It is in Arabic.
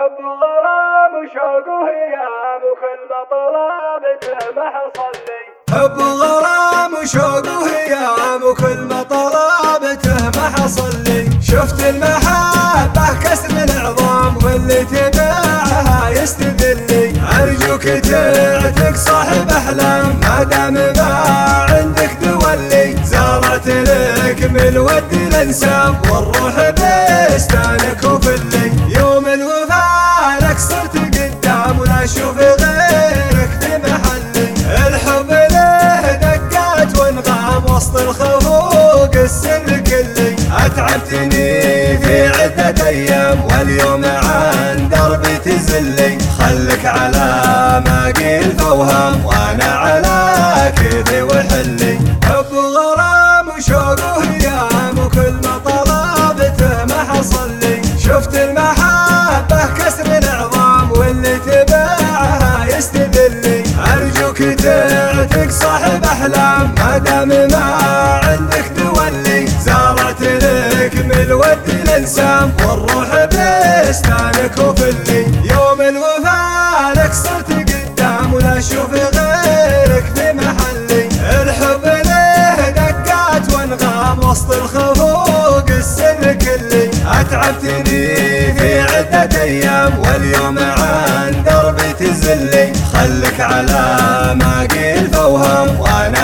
حب غرام وشوق وهيام وكل مطلبته ما حصل لي. حب غرام وشوق وهيام وكل مطلبته ما حصل لي. شفت المحبة كسر العظام واللي تبعها يستذلي. أرجوك تعتق صاحب أحلام ما دام ما عندك تولي. زارت لك من الود الأنسام والروح بستانك وفلي. يوم الوفاء لك صرت قدام ولا أشوف غيرك في محلي. الحب له دقات وانغام وسط الخفوق السر كلي. أتعبتني في عدة أيام واليوم عن دربي تزلي. خلك على ما قيل فوهام وأنا على كيفي وحلي. حب غرام وشوق وهيام وكل مطلبته ما حصل لي. شفت المحبة كسر العظام واللي تبعها يستذلي. أرجوك تعتق صاحب أحلام ما دام ما عندك تولي. زارت لك من الود الأنسام والروح بستانك وفلي. يوم الوفاء لك صرت قدام ولا أشوف غيرك في محلي. الحب له دقات وانغام وسط الخفوق السر كلي. أتعبتني في عدة أيام واليوم عن دربي تزلي. خلك على ما قيل فوهام وأنا